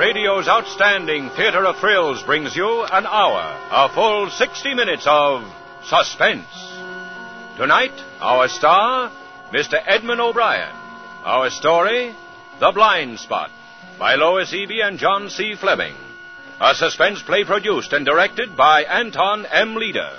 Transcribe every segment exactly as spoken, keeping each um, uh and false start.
radio's outstanding theater of thrills brings you an hour, a full sixty minutes of suspense. Tonight, our star, Mister Edmund O'Brien. Our story, The Blind Spot, by Lois Eby and John C. Fleming. A suspense play produced and directed by Anton M. Leader.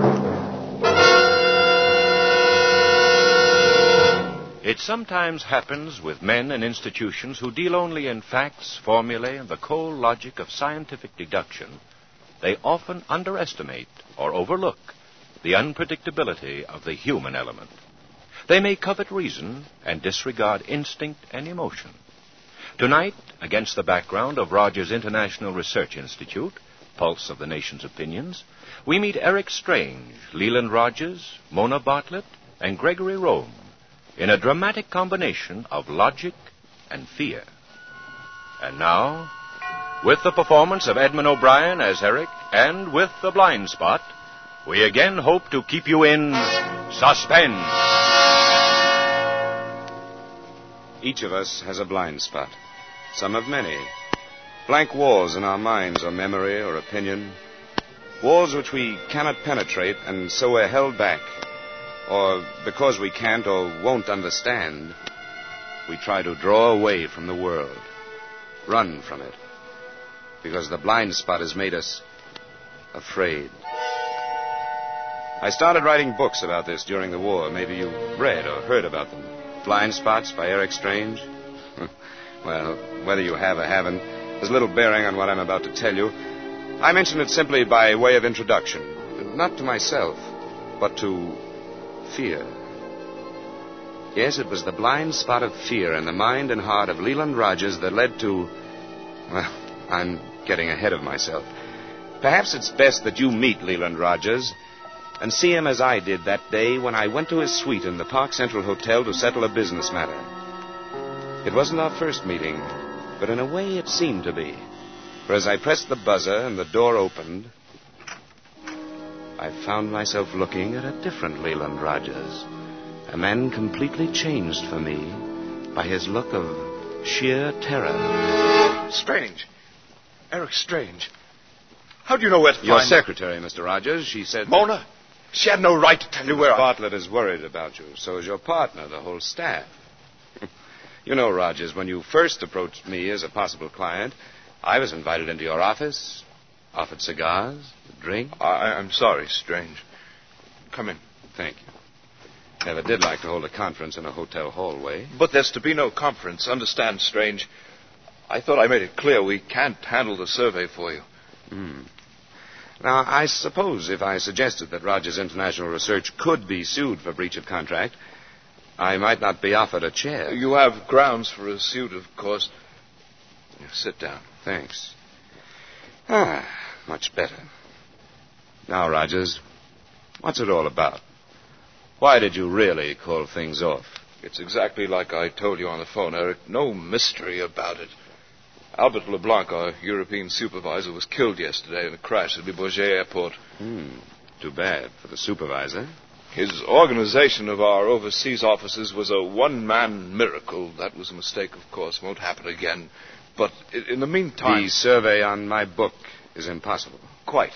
It sometimes happens with men and institutions who deal only in facts, formulae, and the cold logic of scientific deduction. They often underestimate or overlook the unpredictability of the human element. They may covet reason and disregard instinct and emotion. Tonight, against the background of Rogers International Research Institute, pulse of the nation's opinions, we meet Eric Strange, Leland Rogers, Mona Bartlett, and Gregory Rome in a dramatic combination of logic and fear. And now, with the performance of Edmund O'Brien as Eric and with The Blind Spot, we again hope to keep you in suspense. Each of us has a blind spot. Some have many. Blank walls in our minds or memory or opinion. Walls which we cannot penetrate, and so we're held back. Or because we can't or won't understand, we try to draw away from the world. Run from it. Because the blind spot has made us afraid. I started writing books about this during the war. Maybe you read or heard about them. Blind Spots by Eric Strange. Well, whether you have or haven't, there's little bearing on what I'm about to tell you. I mention it simply by way of introduction. Not to myself, but to fear. Yes, it was the blind spot of fear in the mind and heart of Leland Rogers that led to... Well, I'm getting ahead of myself. Perhaps it's best that you meet Leland Rogers and see him as I did that day when I went to his suite in the Park Central Hotel to settle a business matter. It wasn't our first meeting, but in a way it seemed to be. For as I pressed the buzzer and the door opened, I found myself looking at a different Leland Rogers, a man completely changed for me by his look of sheer terror. Strange. Eric Strange. How do you know where to find... Your secretary, Mister Rogers. She said... Mona? She had no right to tell you where I... Bartlett is worried about you. So is your partner, the whole staff. You know, Rogers, when you first approached me as a possible client, I was invited into your office, offered cigars, a drink. I, I'm sorry, Strange. Come in. Thank you. Never did like to hold a conference in a hotel hallway. But there's to be no conference. Understand, Strange. I thought I made it clear we can't handle the survey for you. Hmm. Now, I suppose if I suggested that Rogers International Research could be sued for breach of contract, I might not be offered a chair. You have grounds for a suit, of course. Sit down. Thanks. Ah, much better. Now, Rogers, what's it all about? Why did you really call things off? It's exactly like I told you on the phone, Eric. No mystery about it. Albert LeBlanc, our European supervisor, was killed yesterday in a crash at Le Bourget Airport. Hmm. Too bad for the supervisor. His organization of our overseas offices was a one-man miracle. That was a mistake, of course. Won't happen again. But in the meantime... The survey on my book is impossible. Quite.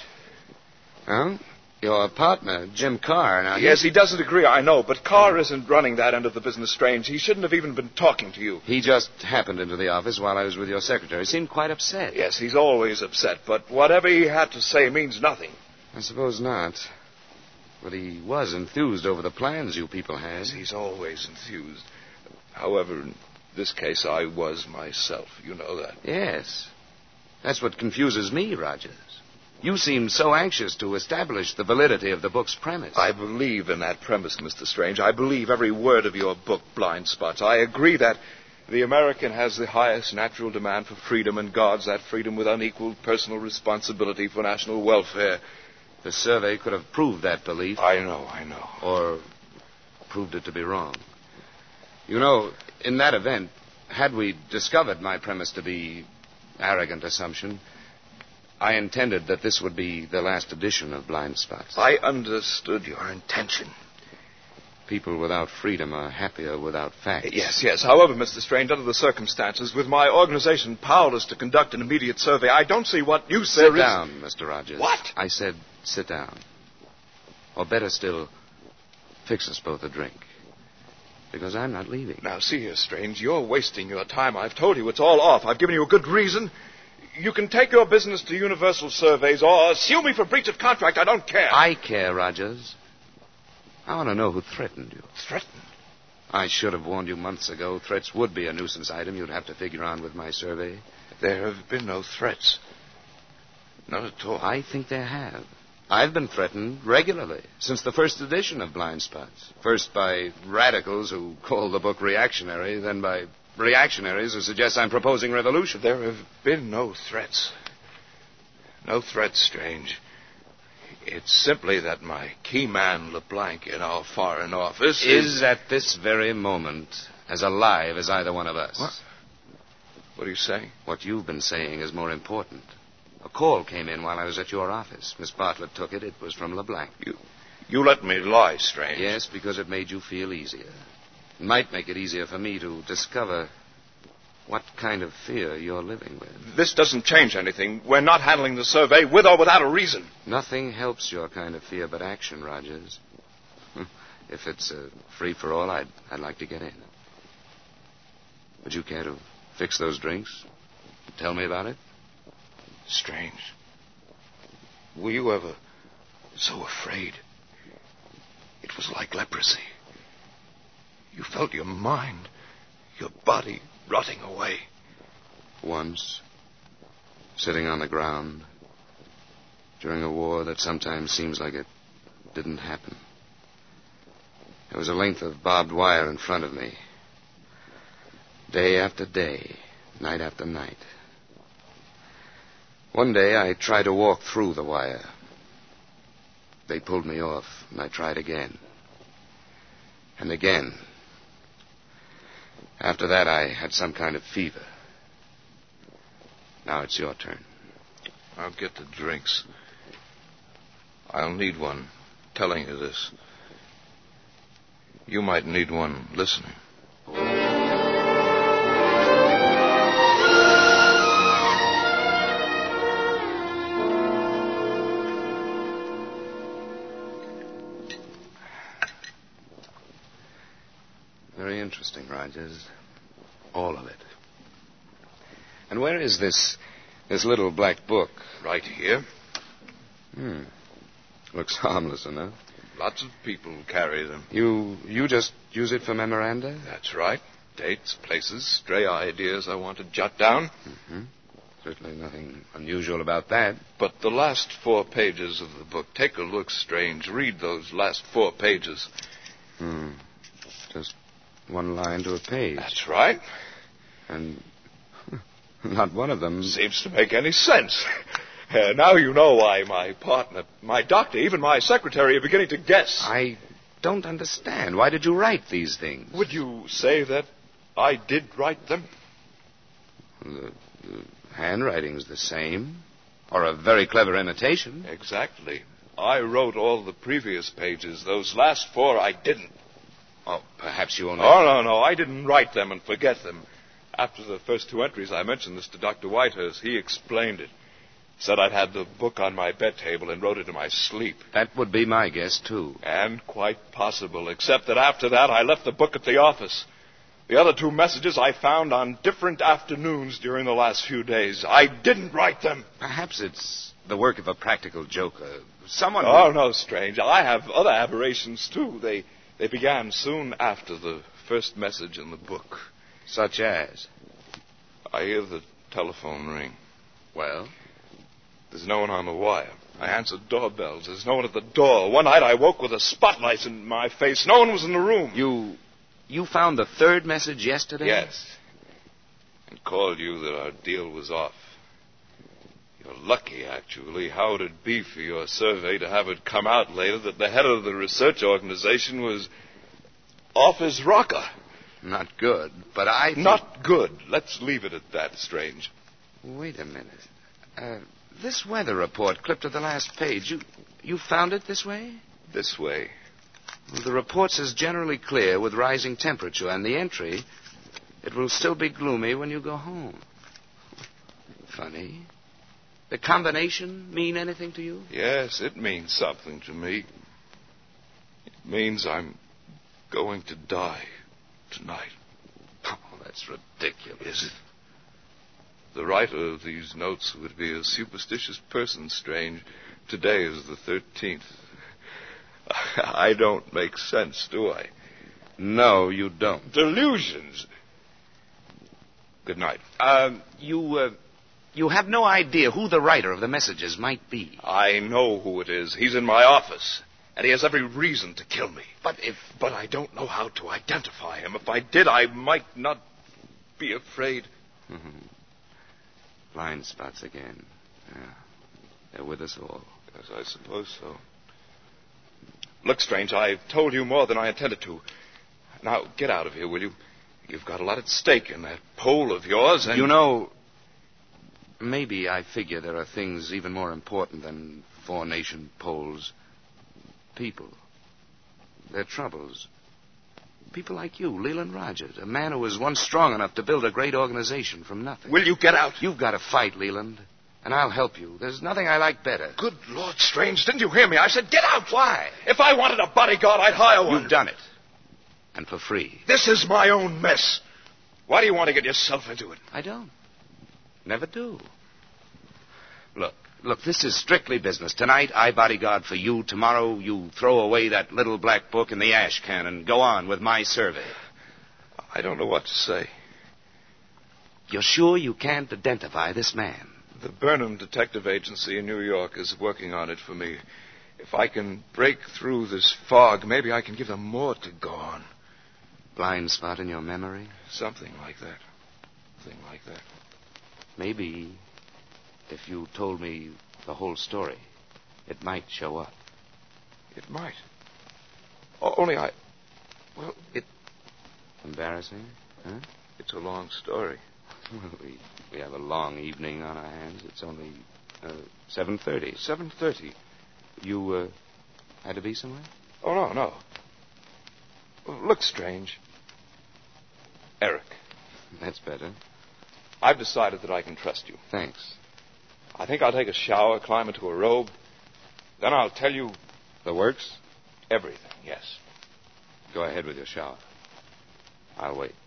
Well, your partner, Jim Carr... Now yes, he doesn't agree, I know. But Carr isn't running that end of the business, Strange. He shouldn't have even been talking to you. He just happened into the office while I was with your secretary. He seemed quite upset. Yes, he's always upset. But whatever he had to say means nothing. I suppose not. But he was enthused over the plans you people had. Yes, he's always enthused. However, in this case, I was myself. You know that. Yes. That's what confuses me, Rogers. You seem so anxious to establish the validity of the book's premise. I believe in that premise, Mister Strange. I believe every word of your book, Blind Spots. I agree that the American has the highest natural demand for freedom and guards that freedom with unequaled personal responsibility for national welfare. The survey could have proved that belief. I know, I know. Or proved it to be wrong. You know, in that event, had we discovered my premise to be arrogant assumption, I intended that this would be the last edition of Blind Spots. I understood your intention. people without freedom are happier without facts. Yes, yes. However, Mister Strange, under the circumstances, with my organization powerless to conduct an immediate survey, I don't see what use Sit there is... down, Mister Rogers. What? I said sit down. Or better still, fix us both a drink. Because I'm not leaving. Now, see here, Strange, you're wasting your time. I've told you it's all off. I've given you a good reason. You can take your business to Universal Surveys or sue me for breach of contract. I don't care. I care, Rogers. I want to know who threatened you. Threatened? I should have warned you months ago. Threats would be a nuisance item you'd have to figure on with my survey. There have been no threats. None at all. I think there have. I've been threatened regularly since the first edition of Blind Spots. First by radicals who call the book reactionary, then by reactionaries who suggest I'm proposing revolution. There have been no threats. No threats, Strange. It's simply that my key man, LeBlanc, in our Foreign Office is... is at this very moment as alive as either one of us. What? What are you saying? What you've been saying is more important. A call came in while I was at your office. Miss Bartlett took it. It was from LeBlanc. You, you let me lie, Strange. Yes, because it made you feel easier. It might make it easier for me to discover what kind of fear you're living with. This doesn't change anything. We're not handling the survey with or without a reason. Nothing helps your kind of fear but action, Rogers. If it's a free-for-all, I'd, I'd like to get in. Would you care to fix those drinks? Tell me about it? Strange. Were you ever so afraid? It was like leprosy. You felt your mind, your body rotting away. Once, sitting on the ground, during a war that sometimes seems like it didn't happen. There was a length of barbed wire in front of me. Day after day, night after night. One day I tried to walk through the wire. They pulled me off, and I tried again. And again. After that, I had some kind of fever. Now it's your turn. I'll get the drinks. I'll need one telling you this. You might need one listening. Very interesting, Rogers. All of it. And where is this this little black book? Right here. Hmm. Looks harmless enough. Lots of people carry them. You you just use it for memoranda? That's right. Dates, places, stray ideas I want to jot down. Mm-hmm. Certainly nothing unusual about that. But the last four pages of the book, take a look, Strange. Read those last four pages. Hmm. Just one line to a page. That's right. And not one of them seems to make any sense. Uh, now you know why my partner, my doctor, even my secretary are beginning to guess. I don't understand. Why did you write these things? Would you say that I did write them? The, the handwriting's the same. Or a very clever imitation. Exactly. I wrote all the previous pages. Those last four I didn't. Oh, perhaps you only... Oh, no, no. I didn't write them and forget them. After the first two entries, I mentioned this to Doctor Whitehurst. He explained it. Said I'd had the book on my bed table and wrote it in my sleep. That would be my guess, too. And quite possible, except that after that I left the book at the office. The other two messages I found on different afternoons during the last few days. I didn't write them. Perhaps it's the work of a practical joker. Someone... Oh, who... no, Strange. I have other aberrations, too. They, they began soon after the first message in the book. Such as? I hear the telephone ring. Well? There's no one on the wire. I answered doorbells. There's no one at the door. One night I woke with a spotlight in my face. No one was in the room. You... you found the third message yesterday? Yes. And called you that our deal was off. You're lucky, actually. How would it be for your survey to have it come out later that the head of the research organization was off his rocker? Not good, but I... Think... Not good. Let's leave it at that, Strange. Wait a minute. Uh, this weather report clipped to the last page, you you found it this way? This way. The report says generally clear with rising temperature, and the entry, it will still be gloomy when you go home. Funny. The combination mean anything to you? Yes, it means something to me. It means I'm going to die tonight. Oh, that's ridiculous. Is it? The writer of these notes would be a superstitious person, Strange. Today is the thirteenth. I don't make sense, do I? No, you don't. Delusions. Good night. Uh, you, uh, you have no idea who the writer of the messages might be. I know who it is. He's in my office, and he has every reason to kill me. But if... But I don't know how to identify him. If I did, I might not be afraid. Mm-hmm. Blind spots again. Yeah. They're with us all. Yes, I suppose so. Look, Strange, I've told you more than I intended to. Now, get out of here, will you? You've got a lot at stake in that pole of yours, and... You know, maybe I figure there are things even more important than four-nation poles. People. Their troubles. People like you, Leland Rogers, a man who was once strong enough to build a great organization from nothing. Will you get out? You've got to fight, Leland, and I'll help you. There's nothing I like better. Good Lord, Strange, didn't you hear me? I said get out. Why? If I wanted a bodyguard, I'd hire one. You've done it. And for free. This is my own mess. Why do you want to get yourself into it? I don't. Never do. Look, look, this is strictly business. Tonight, I bodyguard for you. Tomorrow, you throw away that little black book in the ash can and go on with my survey. I don't know what to say. You're sure you can't identify this man? The Burnham Detective Agency in New York is working on it for me. If I can break through this fog, maybe I can give them more to go on. Blind spot in your memory? Something like that. Something like that. Maybe if you told me the whole story, it might show up. It might. O- only I... Well, it... Embarrassing, huh? It's a long story. Well, we, we have a long evening on our hands. It's only uh, seven thirty. seven thirty. You uh, had to be somewhere? Oh, no, no. Look, Strange. Eric. That's better. I've decided that I can trust you. Thanks. I think I'll take a shower, climb into a robe. Then I'll tell you... The works? Everything, yes. Go ahead with your shower. I'll wait.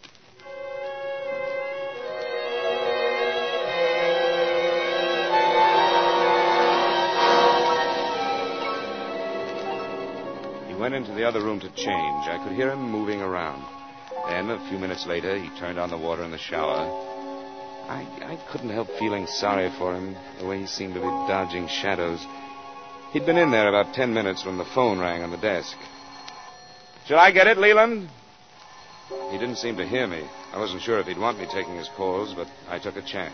He went into the other room to change. I could hear him moving around. Then, a few minutes later, he turned on the water in the shower. I, I couldn't help feeling sorry for him, the way he seemed to be dodging shadows. He'd been in there about ten minutes when the phone rang on the desk. Shall I get it, Leland? He didn't seem to hear me. I wasn't sure if he'd want me taking his calls, but I took a chance.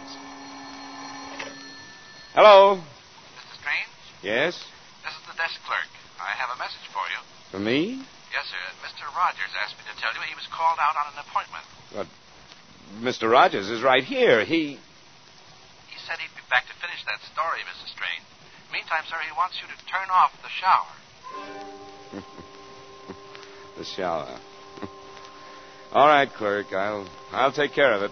Hello? Mister Strange? Yes? This is the desk clerk. I have a message for you. For me? Yes, sir. Mister Rogers asked me to tell you he was called out on an appointment. But Mister Rogers is right here. He... He said he'd be back to finish that story, Mister Strange. Meantime, sir, he wants you to turn off the shower. The shower. All right, clerk. I'll I'll take care of it.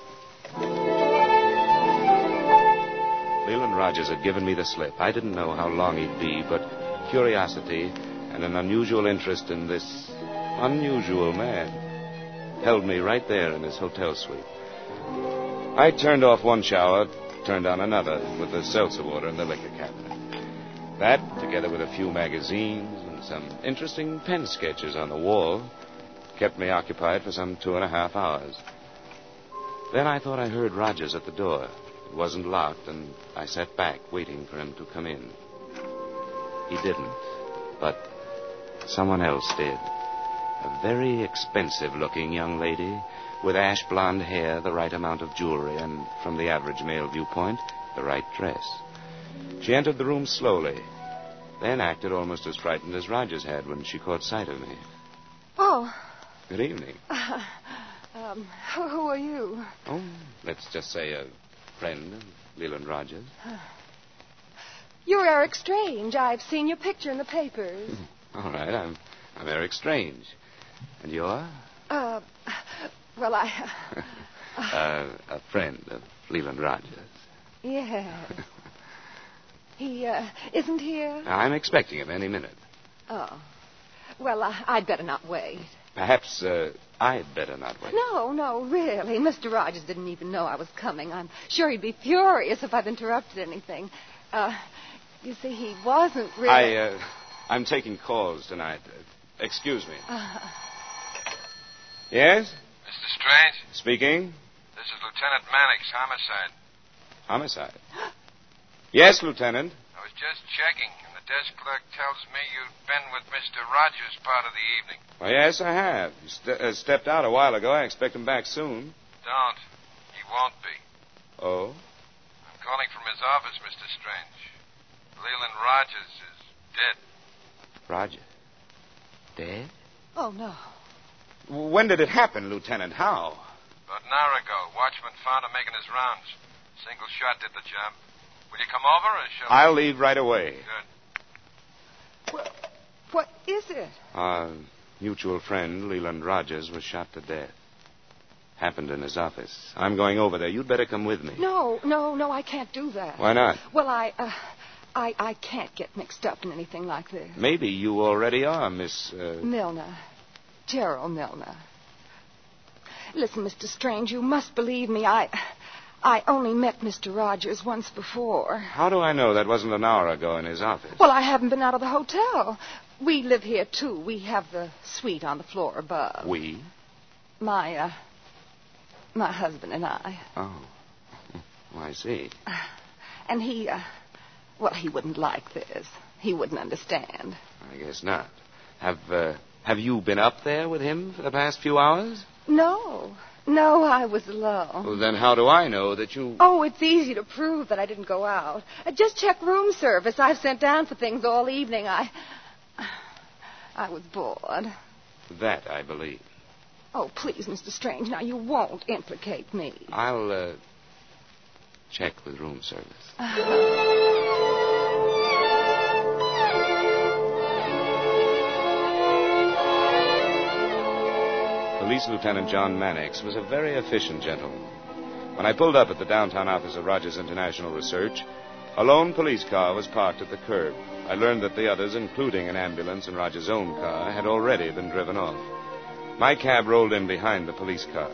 Leland Rogers had given me the slip. I didn't know how long he'd be, but curiosity and an unusual interest in this unusual man held me right there in his hotel suite. I turned off one shower, turned on another with the seltzer water in the liquor cabinet. That, together with a few magazines and some interesting pen sketches on the wall, kept me occupied for some two and a half hours. Then I thought I heard Rogers at the door. It wasn't locked, and I sat back waiting for him to come in. He didn't, but someone else did. A very expensive-looking young lady with ash blonde hair, the right amount of jewelry, and, from the average male viewpoint, the right dress. She entered the room slowly, then acted almost as frightened as Rogers had when she caught sight of me. Oh. Good evening. Uh, um, who, who are you? Oh, let's just say a friend of Leland Rogers. You're Eric Strange. I've seen your picture in the papers. All right, I'm I'm Eric Strange. And you're? Uh, well, I... Uh, uh, a friend of Leland Rogers. Yes. He, uh, isn't here? I'm expecting him any minute. Oh. Well, uh, I'd better not wait. Perhaps, uh, I'd better not wait. No, no, really. Mister Rogers didn't even know I was coming. I'm sure he'd be furious if I'd interrupted anything. Uh, you see, he wasn't really... I, uh, I'm taking calls tonight. Uh, excuse me. Uh, Yes? Mister Strange? Speaking. This is Lieutenant Mannix, homicide. Homicide. Yes, Lieutenant. I was just checking, and the desk clerk tells me you'd been with Mister Rogers part of the evening. Well, yes, I have. He st- uh, stepped out a while ago. I expect him back soon. Don't. He won't be. Oh? I'm calling from his office, Mister Strange. Leland Rogers is dead. Roger. Dead? oh, no. When did it happen, Lieutenant? How? About an hour ago, watchman found him making his rounds. Single shot did the job. Will you come over, or shall I'll leave right away. Good. What, what is it? Our mutual friend, Leland Rogers, was shot to death. Happened in his office. I'm going over there. You'd better come with me. No, no, no, I can't do that. Why not? Well, I, uh, I, I can't get mixed up in anything like this. Maybe you already are, Miss... Uh... Milner. Gerald Milner. Listen, Mister Strange, you must believe me. I... I only met Mister Rogers once before. How do I know that wasn't an hour ago in his office? Well, I haven't been out of the hotel. We live here, too. We have the suite on the floor above. We? My, uh... My husband and I. Oh. Oh, I see. And he, uh... Well, he wouldn't like this. He wouldn't understand. I guess not. Have, uh... Have you been up there with him for the past few hours? No. No, I was alone. Well, then how do I know that you... Oh, it's easy to prove that I didn't go out. Uh, just check room service. I've sent down for things all evening. I... I was bored. That I believe. Oh, please, Mister Strange, now you won't implicate me. I'll, uh... check with room service. Police Lieutenant John Mannix was a very efficient gentleman. When I pulled up at the downtown office of Rogers International Research, a lone police car was parked at the curb. I learned that the others, including an ambulance and Rogers' own car, had already been driven off. My cab rolled in behind the police car.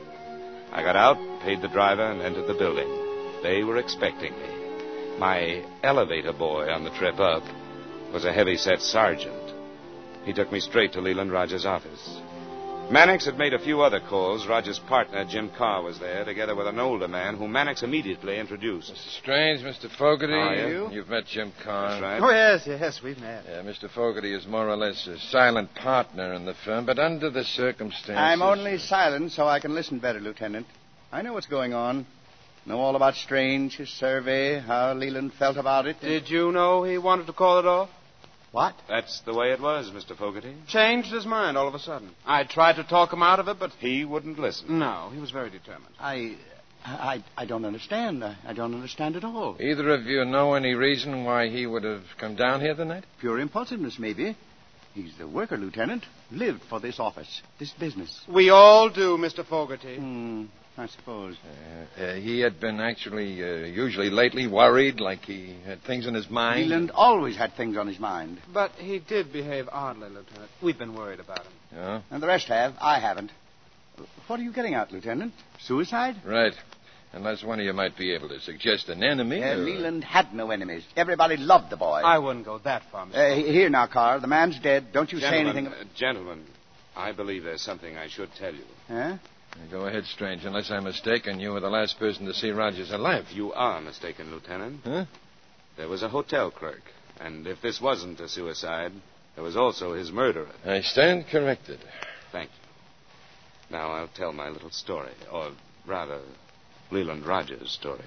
I got out, paid the driver, and entered the building. They were expecting me. My elevator boy on the trip up was a heavy-set sergeant. He took me straight to Leland Rogers' office. Mannix had made a few other calls. Rogers' partner, Jim Carr, was there, together with an older man whom Mannix immediately introduced. Mister Strange, Mister Fogarty. How are you? You've met Jim Carr. That's right. Oh, yes, yes, we've met. Yeah, Mister Fogarty is more or less a silent partner in the firm, but under the circumstances... I'm only silent so I can listen better, Lieutenant. I know what's going on. Know all about Strange, his survey, how Leland felt about it. Did you know he wanted to call it off? What? That's the way it was, Mister Fogarty. Changed his mind all of a sudden. I tried to talk him out of it, but... He wouldn't listen. No, he was very determined. I... I, I don't understand. I, I don't understand at all. Either of you know any reason why he would have come down here tonight? Pure impulsiveness, maybe. He's the worker, Lieutenant. Lived for this office, this business. We all do, Mister Fogarty. Hmm, I suppose. Uh, uh, he had been actually, uh, usually lately, worried, like he had things in his mind. Leland always had things on his mind. But he did behave oddly, Lieutenant. We've been worried about him. Yeah? And the rest have. I haven't. What are you getting at, Lieutenant? Suicide? Right. Unless one of you might be able to suggest an enemy. Uh, or... Leland had no enemies. Everybody loved the boy. I wouldn't go that far, Mister Uh, here now, Carr. The man's dead. Don't you Gentlemen, say anything. uh, gentlemen, I believe there's something I should tell you. Huh? Go ahead, Strange. Unless I'm mistaken, you were the last person to see Rogers alive. You are mistaken, Lieutenant. Huh? There was a hotel clerk, and if this wasn't a suicide, there was also his murderer. I stand corrected. Thank you. Now I'll tell my little story, or rather, Leland Rogers' story.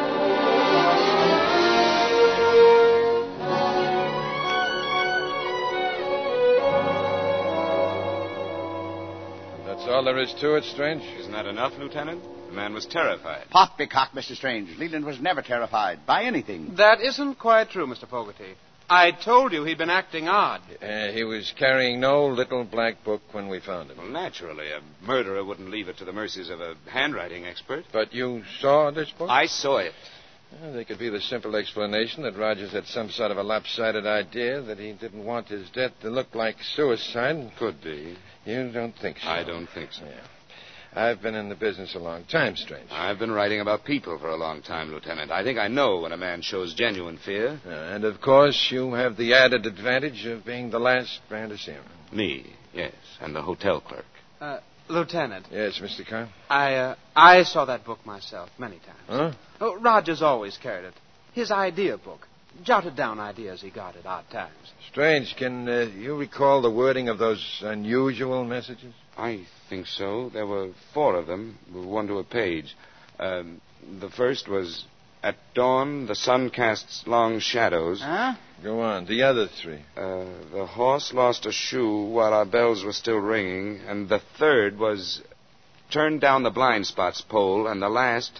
That's all there is to it, Strange? Isn't that enough, Lieutenant? The man was terrified. Poppycock, Mister Strange. Leland was never terrified by anything. That isn't quite true, Mister Fogarty. I told you he'd been acting odd. Uh, he was carrying no little black book when we found him. Well, naturally, a murderer wouldn't leave it to the mercies of a handwriting expert. But you saw this book? I saw it. Well, there could be the simple explanation that Rogers had some sort of a lopsided idea that he didn't want his death to look like suicide. Could be. You don't think so? I don't think so. Yeah. I've been in the business a long time, Strange. I've been writing about people for a long time, Lieutenant. I think I know when a man shows genuine fear. Uh, and, of course, you have the added advantage of being the last man to see him. Me, yes, and the hotel clerk. Uh, Lieutenant. Yes, Mister Carr? I, uh, I saw that book myself many times. Huh? Oh, Rogers always carried it. His idea book. Jotted down ideas he got at odd times. Strange, can uh, you recall the wording of those unusual messages? I think so. There were four of them, one to a page. Um, the first was, at dawn, the sun casts long shadows. Huh? Go on. The other three. Uh, the horse lost a shoe while our bells were still ringing. And the third was, turn down the blind spots pole. And the last,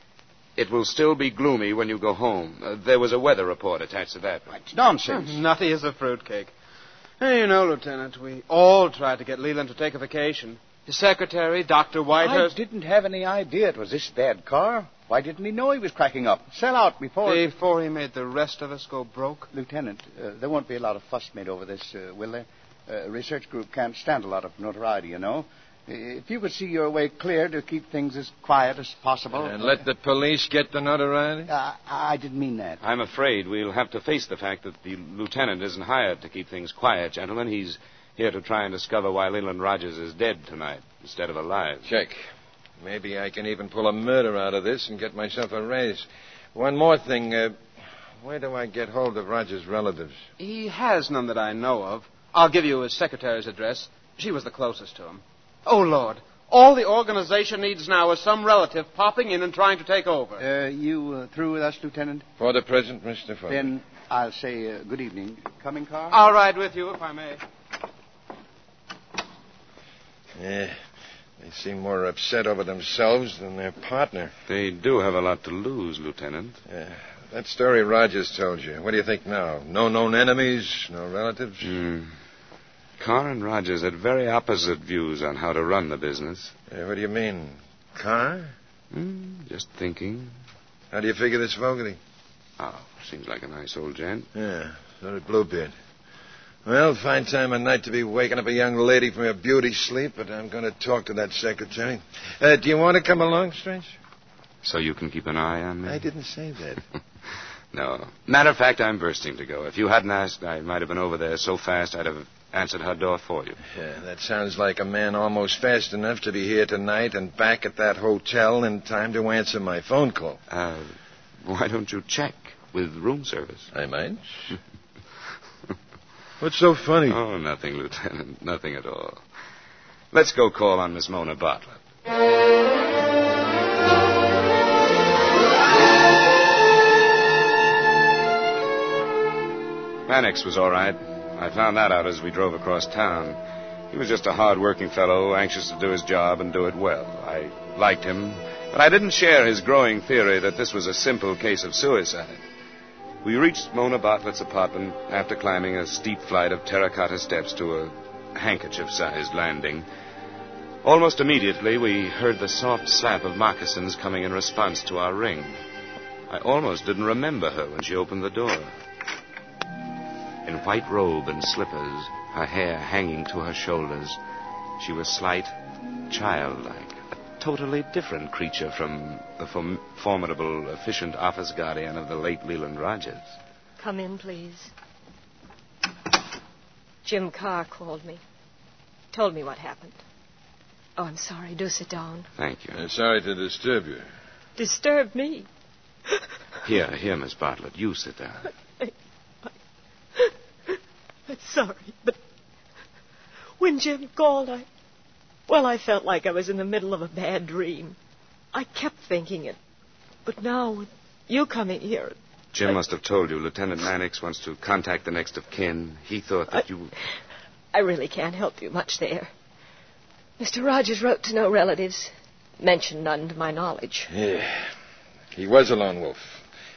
it will still be gloomy when you go home. Uh, there was a weather report attached to that. It's nonsense. Nutty as a fruitcake. Hey, you know, Lieutenant, we all tried to get Leland to take a vacation. His secretary, Doctor Whitehurst... I didn't have any idea it was this bad car. Why didn't he know he was cracking up? Sell out before... Before he made the rest of us go broke? Lieutenant, uh, there won't be a lot of fuss made over this, uh, will there? Uh, a research group can't stand a lot of notoriety, you know. If you could see your way clear to keep things as quiet as possible... And let the police get the notoriety? Uh, I didn't mean that. I'm afraid we'll have to face the fact that the lieutenant isn't hired to keep things quiet, gentlemen. He's here to try and discover why Leland Rogers is dead tonight instead of alive. Check. Maybe I can even pull a murder out of this and get myself a raise. One more thing. Uh, where do I get hold of Rogers' relatives? He has none that I know of. I'll give you his secretary's address. She was the closest to him. Oh, Lord. All the organization needs now is some relative popping in and trying to take over. Uh, you uh, through with us, Lieutenant? For the present, Mister Fuller. Then I'll say uh, good evening. Coming, car? I'll ride with you, if I may. Yeah, they seem more upset over themselves than their partner. They do have a lot to lose, Lieutenant. Yeah. That story Rogers told you, what do you think now? No known enemies, no relatives? Hmm. Carr and Rogers had very opposite views on how to run the business. Uh, what do you mean? Carr? Hmm, just thinking. How do you figure this Fogarty? Oh, seems like a nice old gent. Yeah, so did Bluebeard. Well, fine time of night to be waking up a young lady from her beauty sleep, but I'm going to talk to that secretary. Uh, do you want to come along, Strange? So you can keep an eye on me? I didn't say that. No. Matter of fact, I'm bursting to go. If you hadn't asked, I might have been over there so fast I'd have answered her door for you. Yeah, that sounds like a man almost fast enough to be here tonight and back at that hotel in time to answer my phone call. Uh, why don't you check with room service? I might. What's so funny? Oh, nothing, Lieutenant. Nothing at all. Let's go call on Miss Mona Bartlett. Mannix was all right. I found that out as we drove across town. He was just a hard-working fellow, anxious to do his job and do it well. I liked him, but I didn't share his growing theory that this was a simple case of suicide. We reached Mona Bartlett's apartment after climbing a steep flight of terracotta steps to a handkerchief-sized landing. Almost immediately, we heard the soft slap of moccasins coming in response to our ring. I almost didn't remember her when she opened the door. In white robe and slippers, her hair hanging to her shoulders, she was slight, childlike, a totally different creature from the form- formidable, efficient office guardian of the late Leland Rogers. Come in, please. Jim Carr called me. Told me what happened. Oh, I'm sorry. Do sit down. Thank you. I'm sorry to disturb you. Disturb me? Here, here, Miss Bartlett. You sit down. I, I, I'm sorry, but when Jim called, I... Well, I felt like I was in the middle of a bad dream. I kept thinking it. But now, with you coming here... Jim I, must have told you Lieutenant Mannix wants to contact the next of kin. He thought that I, you... I really can't help you much there. Mister Rogers wrote to no relatives. Mentioned none to my knowledge. Yeah. He was a lone wolf.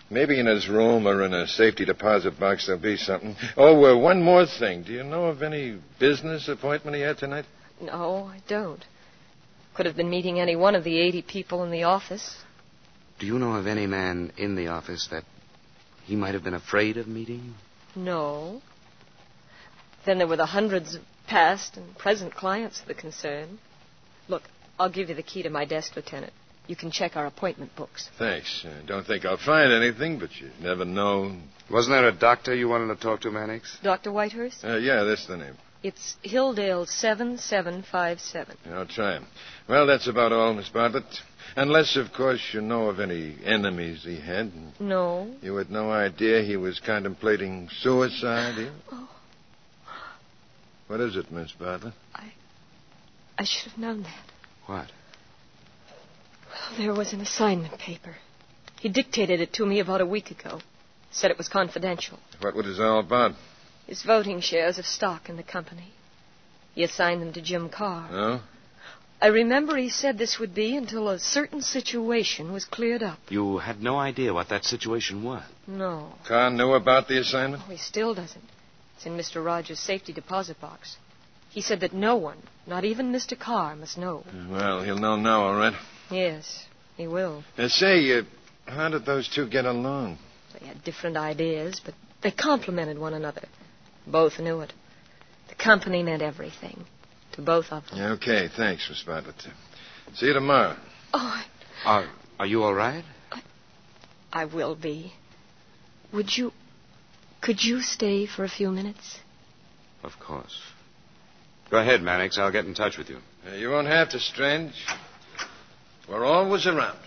Maybe in his room or in a safety deposit box there'll be something. Oh, uh, one more thing. Do you know of any business appointment he had tonight? No, I don't. Could have been meeting any one of the eighty people in the office. Do you know of any man in the office that he might have been afraid of meeting? No. Then there were the hundreds of past and present clients of the concern. Look, I'll give you the key to my desk, Lieutenant. You can check our appointment books. Thanks. I don't think I'll find anything, but you never know. Wasn't there a doctor you wanted to talk to, Mannix? Doctor Whitehurst? Uh, yeah, that's the name. It's Hilldale seven seven five seven. Yeah, I'll try him. Well, that's about all, Miss Bartlett. Unless, of course, you know of any enemies he had. No. You had no idea he was contemplating suicide here? Oh. What is it, Miss Bartlett? I... I should have known that. What? Well, there was an assignment paper. He dictated it to me about a week ago. Said it was confidential. What was it all about? His voting shares of stock in the company. He assigned them to Jim Carr. Oh? I remember he said this would be until a certain situation was cleared up. You had no idea what that situation was? No. Carr knew about the assignment? Oh, he still doesn't. It's in Mister Rogers' safety deposit box. He said that no one, not even Mister Carr, must know. Well, he'll know now, all right. Yes, he will. Uh, say, uh, how did those two get along? They had different ideas, but they complemented one another. Both knew it. The company meant everything. To both of them. Yeah, okay, thanks, Miss Bartlett. See you tomorrow. Oh, I... Are, are you all right? I, I will be. Would you... Could you stay for a few minutes? Of course. Go ahead, Mannix. I'll get in touch with you. Uh, you won't have to, Strange. We're always around.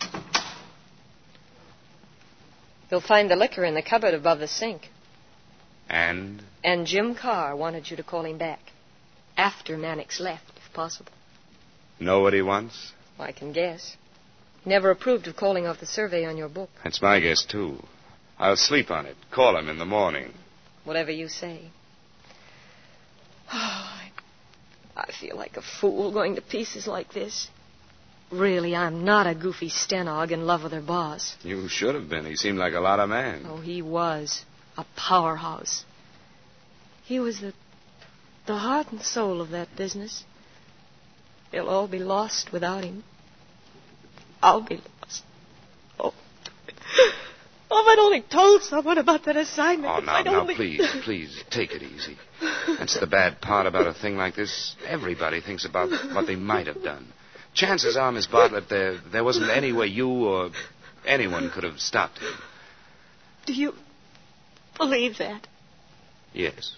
You'll find the liquor in the cupboard above the sink. And? And Jim Carr wanted you to call him back. After Mannix left, if possible. Know what he wants? I can guess. He never approved of calling off the survey on your book. That's my guess, too. I'll sleep on it. Call him in the morning. Whatever you say. Oh, I, I feel like a fool going to pieces like this. Really, I'm not a goofy stenog in love with her boss. You should have been. He seemed like a lot of man. Oh, he was. A powerhouse. He was the, the heart and soul of that business. They'll all be lost without him. I'll be lost. Oh. Oh, if I'd only told someone about that assignment. Oh, if now, I'd now, only... please, please, take it easy. That's the bad part about a thing like this. Everybody thinks about what they might have done. Chances are, Miss Bartlett, there, there wasn't any way you or anyone could have stopped him. Do you believe that? Yes.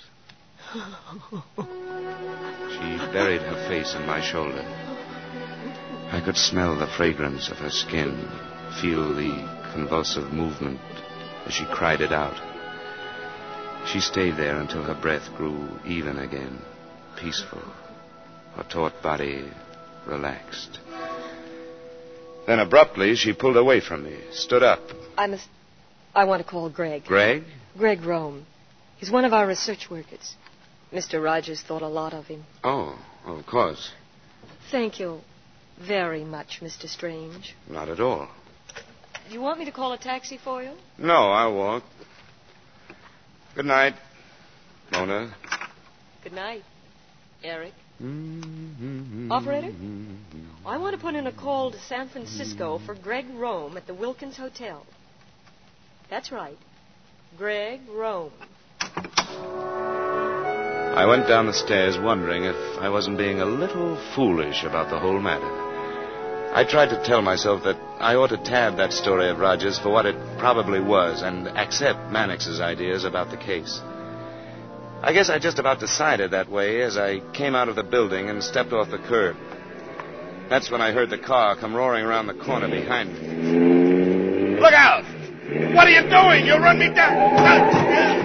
She buried her face in my shoulder. I could smell the fragrance of her skin, feel the convulsive movement as she cried it out. She stayed there until her breath grew even again, peaceful, her taut body relaxed. Then abruptly she pulled away from me, stood up. I must... I want to call Greg. Greg? Greg Rome. He's one of our research workers. Mister Rogers thought a lot of him. Oh, of course. Thank you very much, Mister Strange. Not at all. Do you want me to call a taxi for you? No, I'll walk. Good night, Mona. Good night, Eric. Operator? I want to put in a call to San Francisco for Greg Rome at the Wilkins Hotel. That's right. Greg Rome. I went down the stairs wondering if I wasn't being a little foolish about the whole matter. I tried to tell myself that I ought to tab that story of Rogers for what it probably was and accept Mannix's ideas about the case. I guess I just about decided that way as I came out of the building and stepped off the curb. That's when I heard the car come roaring around the corner behind me. Look out! What are you doing? You'll run me down!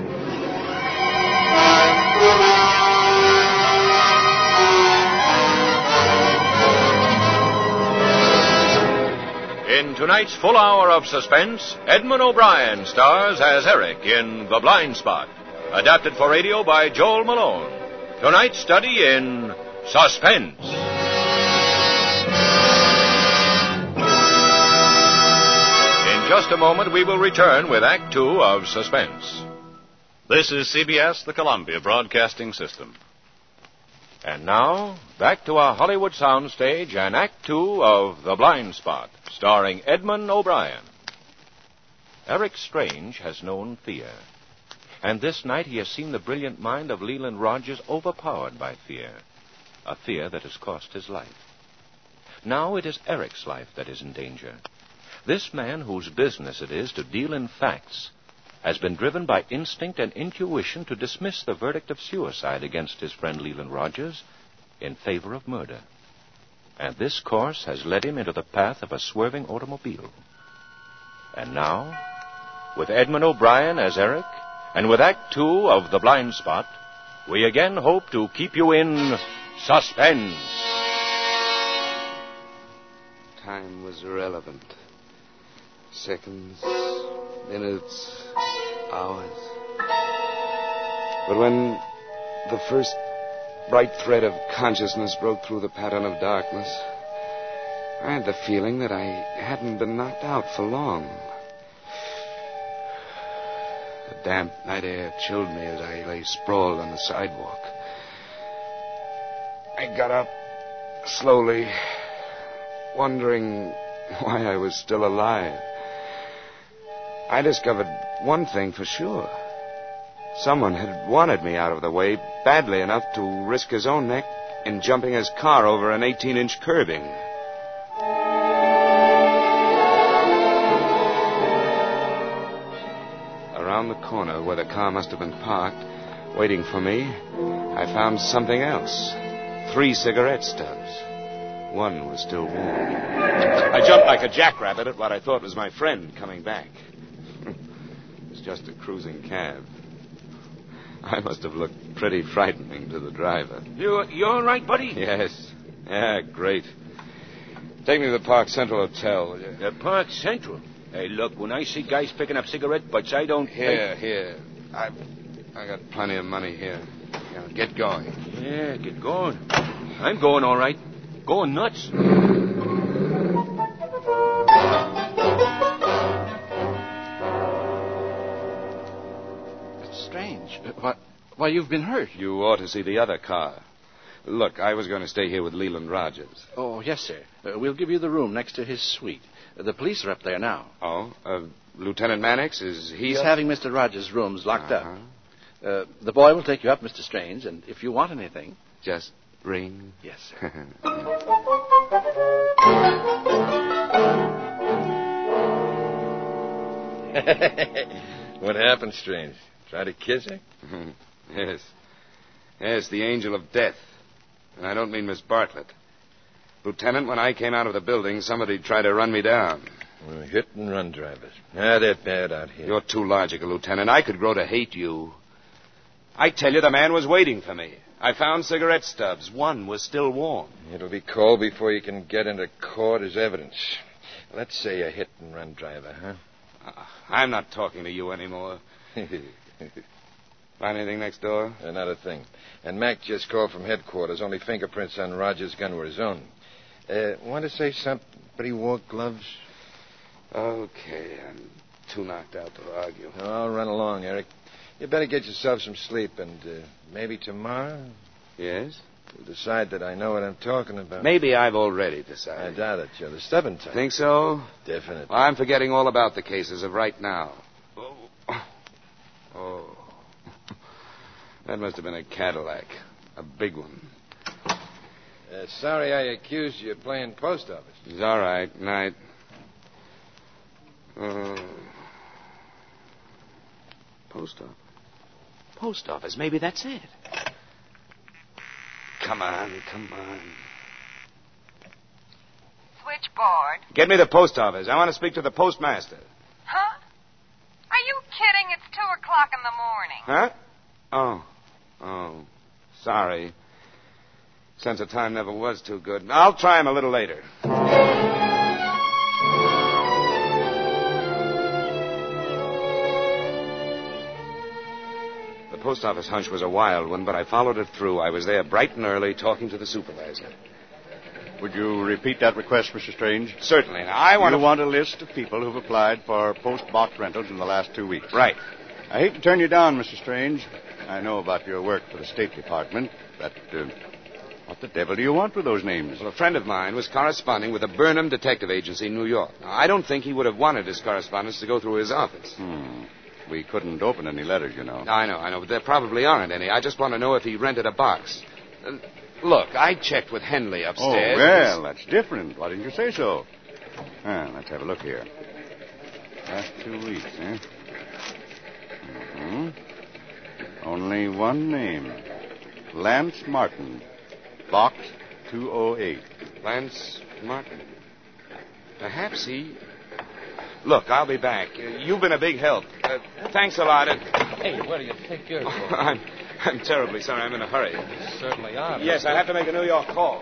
In tonight's full hour of suspense, Edmund O'Brien stars as Eric in The Blind Spot, adapted for radio by Joel Malone. Tonight's study in suspense. In just just a moment, we will return with Act Two of Suspense. This is C B S, the Columbia Broadcasting System. And now, back to our Hollywood soundstage and Act Two of The Blind Spot, starring Edmund O'Brien. Eric Strange has known fear. And this night he has seen the brilliant mind of Leland Rogers overpowered by fear. A fear that has cost his life. Now it is Eric's life that is in danger. This man, whose business it is to deal in facts, has been driven by instinct and intuition to dismiss the verdict of suicide against his friend Leland Rogers in favor of murder. And this course has led him into the path of a swerving automobile. And now, with Edmund O'Brien as Eric, and with Act Two of The Blind Spot, we again hope to keep you in suspense. Time was irrelevant. Seconds, minutes, hours. But when the first bright thread of consciousness broke through the pattern of darkness, I had the feeling that I hadn't been knocked out for long. The damp night air chilled me as I lay sprawled on the sidewalk. I got up slowly, wondering why I was still alive. I discovered one thing for sure. Someone had wanted me out of the way badly enough to risk his own neck in jumping his car over an eighteen-inch curbing. Around the corner where the car must have been parked, waiting for me, I found something else. Three cigarette stubs. One was still warm. I jumped like a jackrabbit at what I thought was my friend coming back. It was just a cruising cab. I must have looked pretty frightening to the driver. You, you all right, buddy? Yes. Yeah, great. Take me to the Park Central Hotel, will you? The Park Central? Hey, look, when I see guys picking up cigarette butts, I don't... Here, I... here. I I got plenty of money here. Yeah, get going. Yeah, get going. I'm going all right. Going nuts. It's strange. Why, why, you've been hurt. You ought to see the other car. Look, I was going to stay here with Leland Rogers. Oh, yes, sir. Uh, we'll give you the room next to his suite. Uh, the police are up there now. Oh? Uh, Lieutenant Mannix, is he He's up? having Mister Rogers' rooms locked Uh-huh. up. Uh, the boy will take you up, Mister Strange, and if you want anything... Just ring? Yes, sir. What happened, Strange? Try to kiss her? Yes. Yes, the angel of death. And I don't mean Miss Bartlett. Lieutenant, when I came out of the building, somebody tried to run me down. Well, hit and run drivers. Ah, they're bad out here. You're too logical, Lieutenant. I could grow to hate you. I tell you, the man was waiting for me. I found cigarette stubs. One was still warm. It'll be cold before you can get into court as evidence. Let's say a hit and run driver, huh? Uh, I'm not talking to you anymore. Find anything next door? Uh, not a thing. And Mac just called from headquarters. Only fingerprints on Rogers' gun were his own. Uh, want to say something? But he wore gloves? Okay, I'm too knocked out to argue. No, I'll run along, Eric. You better get yourself some sleep, and uh, maybe tomorrow Yes? we'll decide that I know what I'm talking about. Maybe I've already I decided. doubt it. You're the stubborn type. Think so? Definitely. Well, I'm forgetting all about the cases of right now. Oh. Oh. That must have been a Cadillac. A big one. Uh, sorry I accused you of playing post office. It's all right. Night. Uh, post office. Post office. Maybe that's it. Come on, come on. Switchboard. Get me the post office. I want to speak to the postmaster. Huh? Are you kidding? It's two o'clock in the morning. Huh? Oh. Oh. Sorry. Sense of time never was too good. I'll try him a little later. The post office hunch was a wild one, but I followed it through. I was there bright and early talking to the supervisor. Would you repeat that request, Mister Strange? Certainly. Now, I want you to... want a list of people who've applied for post-box rentals in the last two weeks. Right. I hate to turn you down, Mister Strange. I know about your work for the State Department, but uh, what the devil do you want with those names? Well, a friend of mine was corresponding with the Burnham Detective Agency in New York. Now, I don't think he would have wanted his correspondence to go through his office. Hmm. We couldn't open any letters, you know. I know, I know, but there probably aren't any. I just want to know if he rented a box. Uh, look, I checked with Henley upstairs. Oh, well, that's different. Why didn't you say so? Ah, let's have a look here. Last two weeks, eh? Mm-hmm. Only one name. Lance Martin. Box two oh eight. Lance Martin. Perhaps he... Look, I'll be back. Uh, you've been a big help. Uh, thanks a lot. And... Hey, where do you think you're going? I'm, I'm terribly sorry. I'm in a hurry. You certainly are. Yes, I have to make a New York call.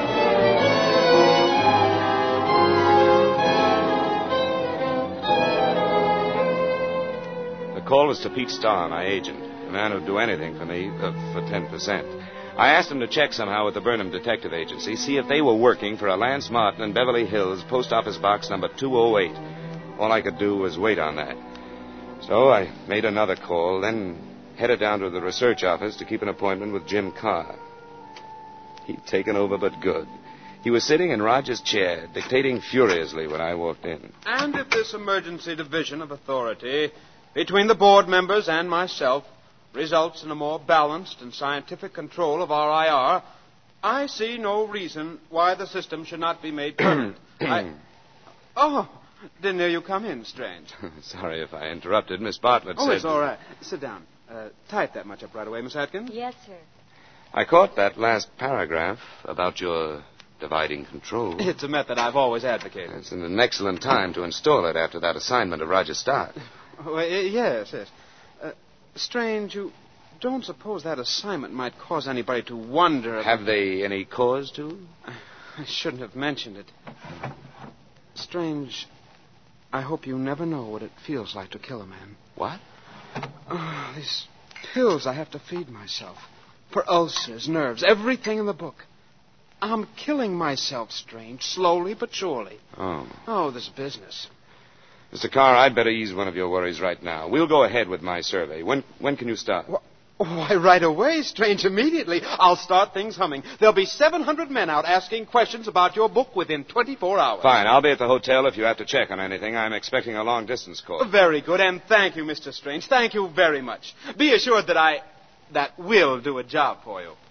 The call was to Pete Starr, my agent, a man who'd do anything for me uh, for ten percent. I asked him to check somehow with the Burnham Detective Agency, see if they were working for a Lance Martin in Beverly Hills, post office box number two oh eight. All I could do was wait on that. So I made another call, then headed down to the research office to keep an appointment with Jim Carr. He'd taken over but good. He was sitting in Roger's chair, dictating furiously when I walked in. And if this emergency division of authority between the board members and myself results in a more balanced and scientific control of our I R, I see no reason why the system should not be made permanent. I... Oh, didn't hear you come in, Strange. Sorry if I interrupted. Miss Bartlett oh, said... Oh, it's all right. Sit down. Uh, type that much up right away, Miss Atkins. Yes, sir. I caught that last paragraph about your dividing control. It's a method I've always advocated. It's an excellent time to install it after that assignment of Roger Starr. Oh, uh, yes, yes. Uh, Strange, you don't suppose that assignment might cause anybody to wonder... About... Have they any cause to? I shouldn't have mentioned it. Strange, I hope you never know what it feels like to kill a man. What? Oh, these pills I have to feed myself. For ulcers, nerves, everything in the book. I'm killing myself, Strange, slowly but surely. Oh. Oh, this business. Mister Carr, I'd better ease one of your worries right now. We'll go ahead with my survey. When when can you start? Wh- Why, right away, Strange, immediately. I'll start things humming. There'll be seven hundred men out asking questions about your book within twenty-four hours. Fine. I'll be at the hotel if you have to check on anything. I'm expecting a long-distance call. Very good, and thank you, Mister Strange. Thank you very much. Be assured that I... that will do a job for you.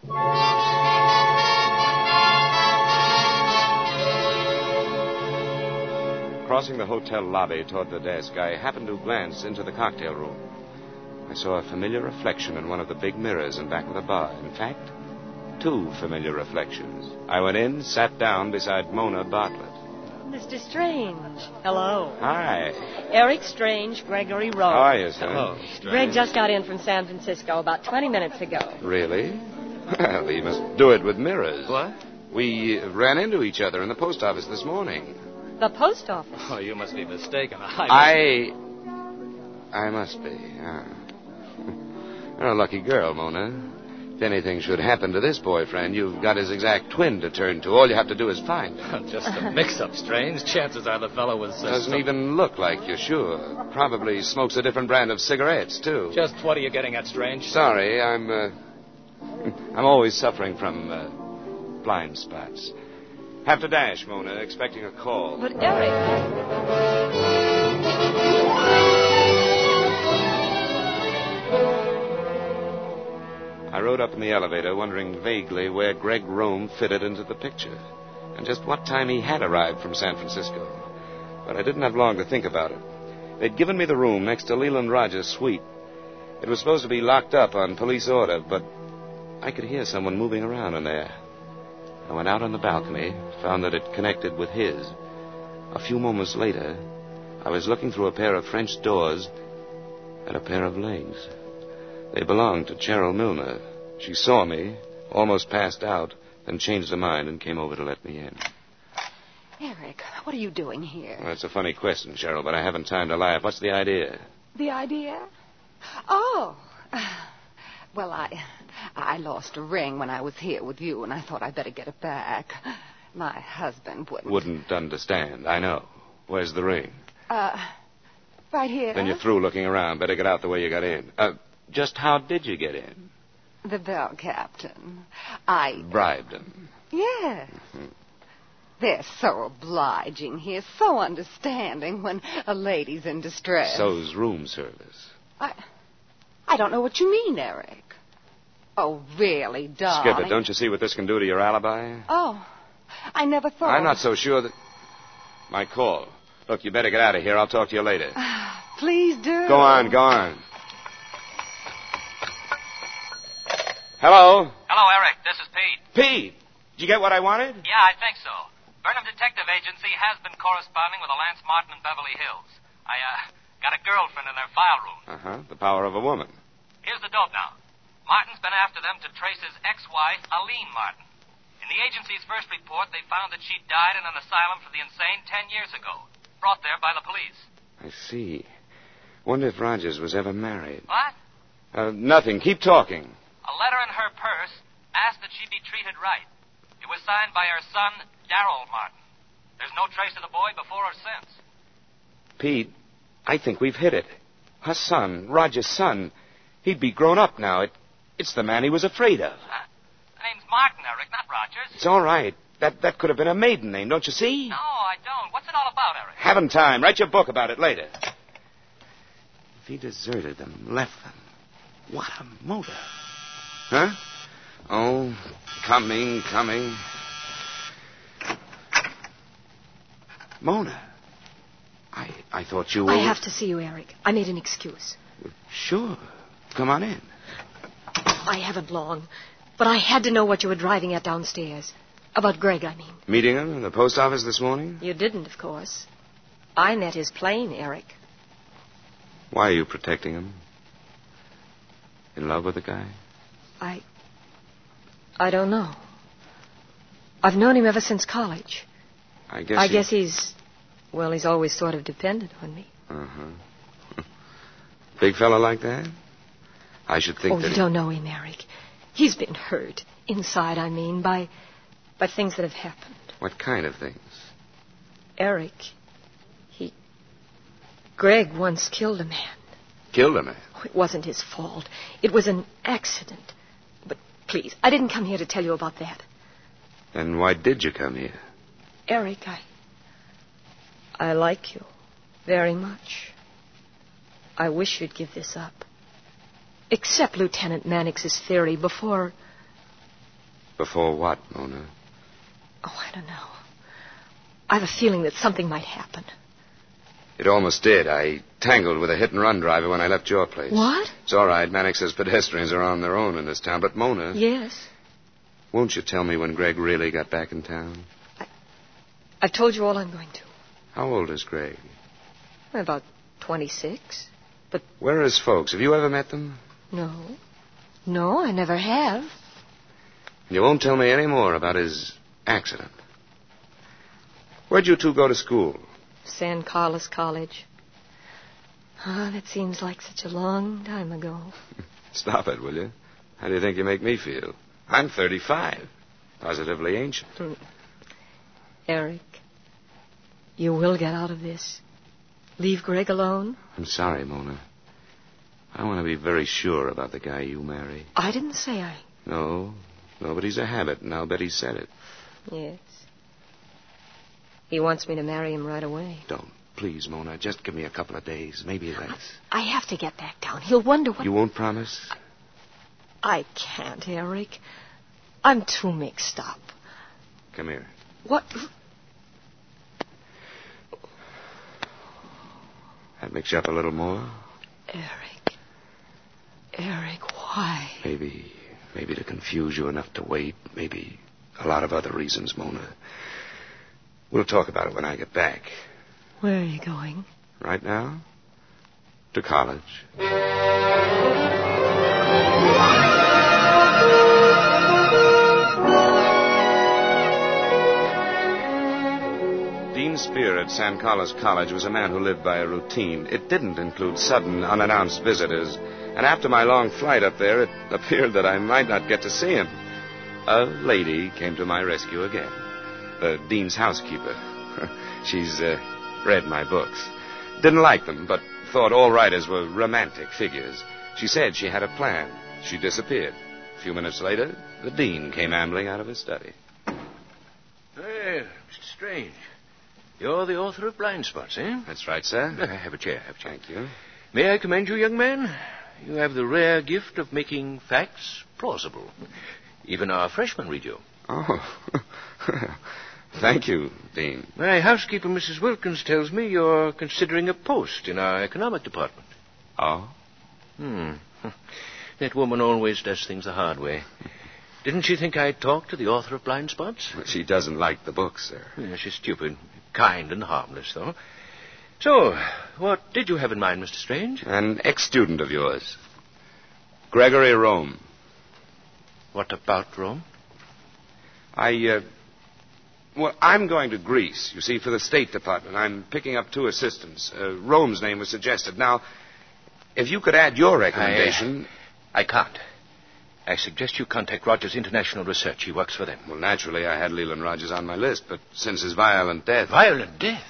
Crossing the hotel lobby toward the desk, I happened to glance into the cocktail room. I saw a familiar reflection in one of the big mirrors in back of the bar. In fact, two familiar reflections. I went in, sat down beside Mona Bartlett. Mister Strange. Hello. Hi. Eric Strange, Gregory Rose. How are you, sir? Hello, Greg just got in from San Francisco about twenty minutes ago. Really? Well, you must do it with mirrors. What? We ran into each other in the post office this morning. The post office? Oh, you must be mistaken. I... I... I must be, yeah. You're a lucky girl, Mona. If anything should happen to this boyfriend, you've got his exact twin to turn to. All you have to do is find him. Just a mix-up, Strange. Chances are the fellow was... Uh, Doesn't some... even look like you, sure. Probably smokes a different brand of cigarettes, too. Just what are you getting at, Strange? Sorry, I'm, uh... I'm always suffering from, uh, blind spots. Have to dash, Mona, expecting a call. But, Eric... I rode up in the elevator, wondering vaguely where Greg Rome fitted into the picture, and just what time he had arrived from San Francisco. But I didn't have long to think about it. They'd given me the room next to Leland Rogers' suite. It was supposed to be locked up on police order, but I could hear someone moving around in there. I went out on the balcony, found that it connected with his. A few moments later, I was looking through a pair of French doors at a pair of legs. They belonged to Cheryl Milner. She saw me, almost passed out, then changed her mind and came over to let me in. Eric, what are you doing here? Well, that's a funny question, Cheryl, but I haven't time to laugh. What's the idea? The idea? Oh. Well, I I lost a ring when I was here with you, and I thought I'd better get it back. My husband wouldn't. Wouldn't understand, I know. Where's the ring? Uh, right here. Then you're through looking around. Better get out the way you got in. Uh, just how did you get in? The bell captain. I... Bribed him. Yes. Mm-hmm. They're so obliging here, so understanding when a lady's in distress. So's room service. I... I don't know what you mean, Eric. Oh, really, darling? Skip it. Don't you see what this can do to your alibi? Oh, I never thought... I'm not so sure that... My call. Look, you better get out of here. I'll talk to you later. Please do. Go on, go on. Hello? Hello, Eric. This is Pete. Pete! Did you get what I wanted? Yeah, I think so. Burnham Detective Agency has been corresponding with the Lance Martin in Beverly Hills. I, uh, got a girlfriend in their file room. Uh-huh. The power of a woman. Here's the dope now. Martin's been after them to trace his ex-wife, Aline Martin. In the agency's first report, they found that she died in an asylum for the insane ten years ago, brought there by the police. I see. Wonder if Rogers was ever married. What? Uh, nothing. Keep talking. A letter in her purse asked that she be treated right. It was signed by her son, Darrell Martin. There's no trace of the boy before or since. Pete, I think we've hit it. Her son, Roger's son, he'd be grown up now. It, it's the man he was afraid of. Uh, the name's Martin, Eric, not Rogers. It's all right. That, that could have been a maiden name, don't you see? No, I don't. What's it all about, Eric? Haven't time. Write your book about it later. If he deserted them, left them, what a motive. Huh? Oh, coming, coming. Mona, I I thought you were... I have to see you, Eric. I made an excuse. Sure. Come on in. I haven't long, but I had to know what you were driving at downstairs. About Greg, I mean. Meeting him in the post office this morning? You didn't, of course. I met his plane, Eric. Why are you protecting him? In love with the guy? I... I don't know. I've known him ever since college. I guess I he... guess he's... Well, he's always sort of depended on me. Uh-huh. Big fella like that? I should think oh, that... you he... don't know him, Eric. He's been hurt. Inside, I mean, by... by things that have happened. What kind of things? Eric, he... Greg once killed a man. Killed a man? Oh, it wasn't his fault. It was an accident. But please, I didn't come here to tell you about that. Then why did you come here? Eric, I... I like you very much. I wish you'd give this up. Accept Lieutenant Mannix's theory before... Before what, Mona? Oh, I don't know. I have a feeling that something might happen. It almost did. I tangled with a hit-and-run driver when I left your place. What? It's all right. Mannix says pedestrians are on their own in this town. But, Mona... Yes? Won't you tell me when Greg really got back in town? I, I've told you all I'm going to. How old is Greg? About twenty-six. But... Where are his folks? Have you ever met them? No. No, I never have. You won't tell me any more about his accident. Where'd you two go to school? San Carlos College. Ah, that seems like such a long time ago. Stop it, will you? How do you think you make me feel? I'm thirty-five. Positively ancient. Mm. Eric, you will get out of this. Leave Greg alone? I'm sorry, Mona. I want to be very sure about the guy you marry. I didn't say I... No, no, but he's a habit, and I'll bet he said it. Yes. He wants me to marry him right away. Don't. Please, Mona, just give me a couple of days, maybe less. I, I have to get back down. He'll wonder what... You won't promise? I, I can't, Eric. I'm too mixed up. Come here. What? That makes you up a little more? Eric. Eric, why? Maybe, maybe to confuse you enough to wait. Maybe a lot of other reasons, Mona. We'll talk about it when I get back. Where are you going? Right now? To college. Dean Spear at San Carlos College was a man who lived by a routine. It didn't include sudden, unannounced visitors. And after my long flight up there, it appeared that I might not get to see him. A lady came to my rescue again. the dean's housekeeper. She's uh, read my books. Didn't like them, but thought all writers were romantic figures. She said she had a plan. She disappeared. A few minutes later, the dean came ambling out of his study. Well, Mister Strange, you're the author of Blind Spots, eh? That's right, sir. Uh, have a chair, have a chair. Thank you. May I commend you, young man? You have the rare gift of making facts plausible. Even our freshmen read you. Oh, thank you, Dean. My housekeeper, Missus Wilkins, tells me you're considering a post in our economic department. Oh? Hmm. That woman always does things the hard way. Didn't she think I'd talk to the author of Blind Spots? She doesn't like the book, sir. Yeah, she's stupid. Kind and harmless, though. So, what did you have in mind, Mister Strange? An ex-student of yours. Gregory Rome. What about Rome? I, uh... Well, I'm going to Greece, you see, for the State Department. I'm picking up two assistants. Uh, Rome's name was suggested. Now, if you could add your recommendation... I, uh, I can't. I suggest you contact Rogers International Research. He works for them. Well, naturally, I had Leland Rogers on my list, but since his violent death... Violent death?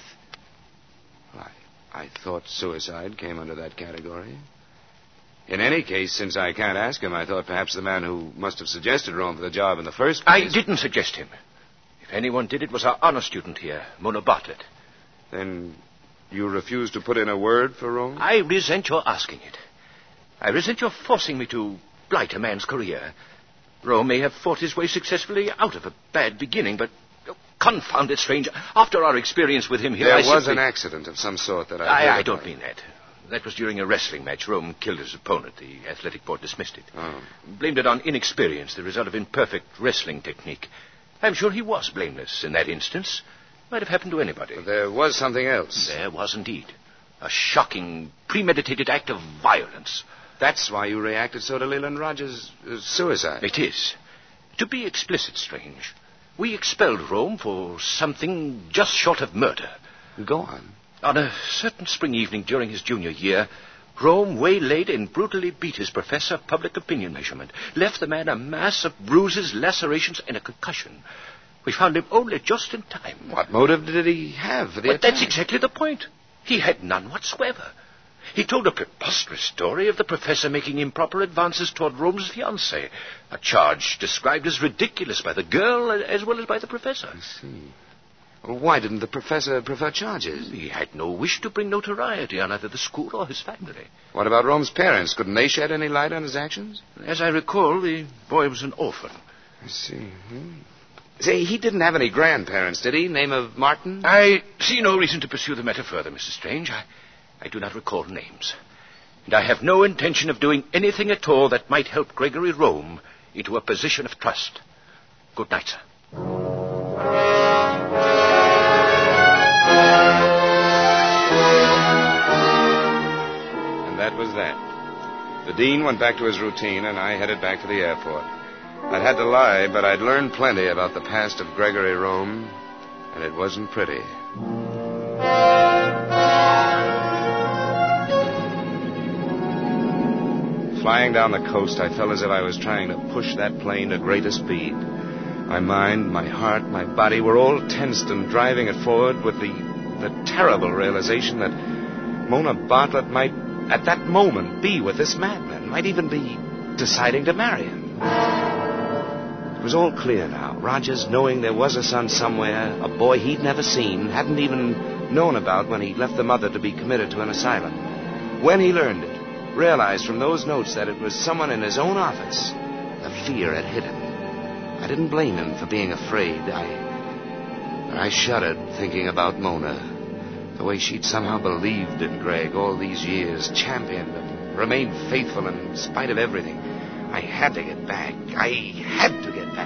I, I thought suicide came under that category. In any case, since I can't ask him, I thought perhaps the man who must have suggested Rome for the job in the first place... I didn't suggest him. If anyone did, it was our honor student here, Mona Bartlett. Then you refuse to put in a word for Rome? I resent your asking it. I resent your forcing me to blight a man's career. Rome may have fought his way successfully out of a bad beginning, but... Oh, confound it, Strange. After our experience with him here, there I was simply... an accident of some sort that I... I, I don't mean that. That was during a wrestling match. Rome killed his opponent. The athletic board dismissed it. Oh. Blamed it on inexperience, the result of imperfect wrestling technique. I'm sure he was blameless in that instance. Might have happened to anybody. But there was something else. There was indeed. A shocking, premeditated act of violence. That's why you reacted so to Leland Rogers' uh, suicide. It is. To be explicit, Strange, we expelled Rome for something just short of murder. Go on. On a certain spring evening during his junior year, Rome waylaid and brutally beat his professor of public opinion measurement, left the man a mass of bruises, lacerations, and a concussion. We found him only just in time. What motive did he have for the But attack? that's exactly the point. He had none whatsoever. He told a preposterous story of the professor making improper advances toward Rome's fiancée, a charge described as ridiculous by the girl as well as by the professor. I see. Well, why didn't the professor prefer charges? He had no wish to bring notoriety on either the school or his family. What about Rome's parents? Couldn't they shed any light on his actions? As I recall, the boy was an orphan. I see. Hmm. Say, he didn't have any grandparents, did he? Name of Martin? I see no reason to pursue the matter further, Missus Strange. I, I do not recall names. And I have no intention of doing anything at all that might help Gregory Rome into a position of trust. Good night, sir. And that was that. The dean went back to his routine, and I headed back for the airport. I'd had to lie, but I'd learned plenty about the past of Gregory Rome, and it wasn't pretty. Flying down the coast, I felt as if I was trying to push that plane to greater speed. My mind, my heart, my body were all tensed and driving it forward with the, the terrible realization that Mona Bartlett might, at that moment, be with this madman, might even be deciding to marry him. It was all clear now. Rogers, knowing there was a son somewhere, a boy he'd never seen, hadn't even known about when he left the mother to be committed to an asylum. When he learned it, realized from those notes that it was someone in his own office, the fear had hit him. I didn't blame him for being afraid. I, I shuddered thinking about Mona, the way she'd somehow believed in Greg all these years, championed him, remained faithful in spite of everything. I had to get back. I had to get back.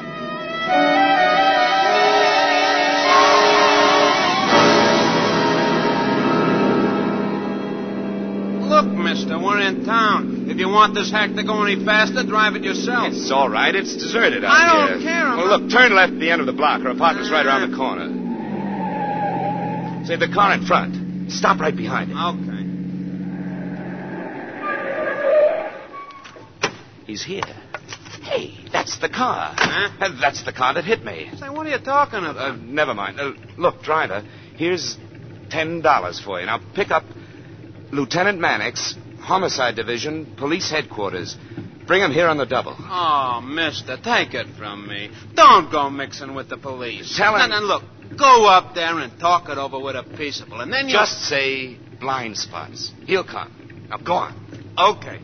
Look, mister, we're in town. If you want this hack to go any faster, drive it yourself. It's all right. It's deserted out I here. don't care. I'm Well, not... look, turn left at the end of the block. Her apartment's right around the corner. Say, the car in front. Stop right behind it. Okay. He's here. Hey, that That's the car. Huh? Uh, That's the car that hit me. Say, what are you talking about? Uh, never mind. Uh, look, driver, here's ten dollars for you. Now pick up Lieutenant Mannix, Homicide Division, Police Headquarters. Bring him here on the double. Oh, mister, take it from me. Don't go mixing with the police. Tell him- And then, look, go up there and talk it over with a peaceable, and then you Just say blind spots. He'll come. Now go on. Okay.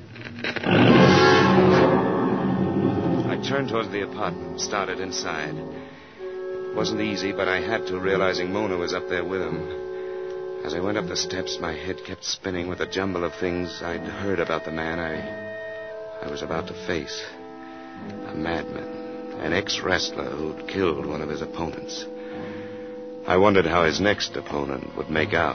I turned towards the apartment, started inside. It wasn't easy, but I had to, realizing Mona was up there with him. As I went up the steps, my head kept spinning with a jumble of things I'd heard about the man I, I was about to face. A madman, an ex-wrestler who'd killed one of his opponents. I wondered how his next opponent would make out.